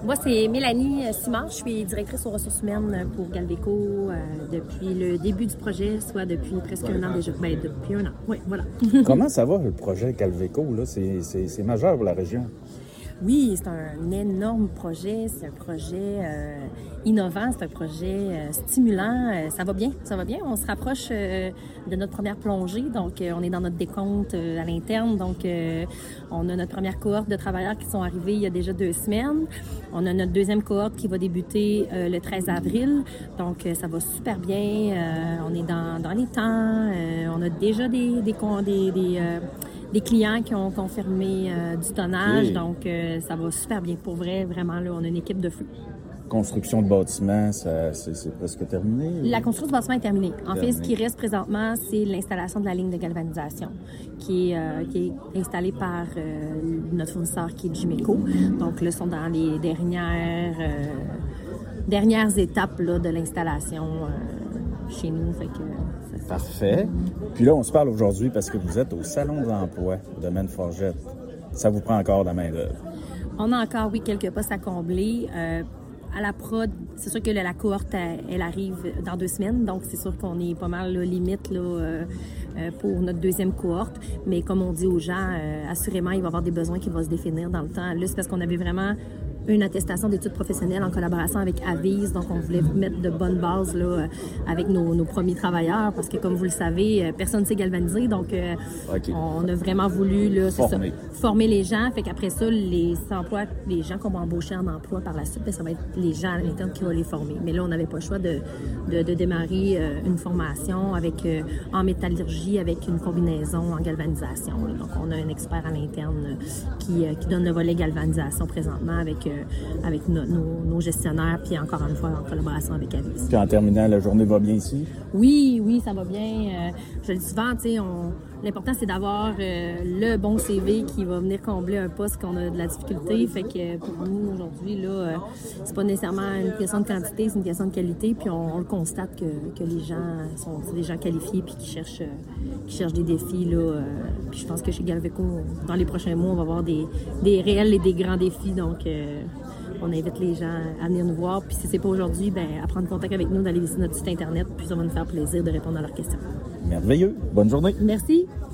Moi, c'est Mélanie Simard. Je suis directrice aux ressources humaines pour Galveco depuis le début du projet, soit depuis presque un an déjà. Bien, depuis un an, oui, voilà. Comment ça va, le projet Galveco, là? C'est majeur pour la région. Oui, c'est un énorme projet. C'est un projet innovant, c'est un projet stimulant. Ça va bien, ça va bien. On se rapproche de notre première plongée. Donc, on est dans notre décompte à l'interne. Donc, on a notre première cohorte de travailleurs qui sont arrivés il y a déjà 2 semaines. On a notre deuxième cohorte qui va débuter le 13 avril. Donc, ça va super bien. On est dans les temps. On a déjà des clients qui ont confirmé du tonnage, donc ça va super bien. Pour vrai, vraiment, là, on a une équipe de feu. Construction de bâtiments, c'est presque terminé? La construction du bâtiment est terminée. En fait, ce qui reste présentement, c'est l'installation de la ligne de galvanisation qui est installée par notre fournisseur qui est Jimeco. Donc là, ils sont dans les dernières étapes là, de l'installation chez nous. Fait que, parfait. Puis là, on se parle aujourd'hui parce que vous êtes au Salon de l'emploi de Maine-Forget. Ça vous prend encore de la main-d'œuvre? On a encore, oui, quelques postes à combler. À la prod, c'est sûr que la cohorte, elle arrive dans 2 semaines, donc c'est sûr qu'on est pas mal là, limite là, pour notre deuxième cohorte. Mais comme on dit aux gens, assurément, il va y avoir des besoins qui vont se définir dans le temps. Là, c'est parce qu'on avait vraiment une attestation d'études professionnelles en collaboration avec Avise. Donc, on voulait mettre de bonnes bases là, avec nos premiers travailleurs parce que, comme vous le savez, personne ne s'est galvanisé. Donc, on a vraiment voulu là, former les gens. Fait qu'après ça, les gens qu'on va embaucher en emploi par la suite, ça va être les gens à l'interne qui vont les former. Mais là, on n'avait pas le choix de démarrer une formation en métallurgie avec une combinaison en galvanisation. Là. Donc, on a un expert à l'interne qui donne le volet galvanisation présentement avec nos gestionnaires, puis encore une fois, en collaboration avec Avis. Puis en terminant, la journée va bien ici? Oui, ça va bien. Je le dis souvent, tu sais, l'important, c'est d'avoir le bon CV qui va venir combler un poste qu'on a de la difficulté. Fait que pour nous, aujourd'hui, là, c'est pas nécessairement une question de quantité, c'est une question de qualité. Puis on le constate que les gens sont des gens qualifiés puis qui cherchent des défis, là. Puis je pense que chez Galveco, dans les prochains mois, on va avoir des réels et des grands défis. Donc, on invite les gens à venir nous voir. Puis si c'est pas aujourd'hui, à prendre contact avec nous, d'aller visiter notre site Internet. Puis ça va nous faire plaisir de répondre à leurs questions. Merveilleux. Bonne journée. Merci.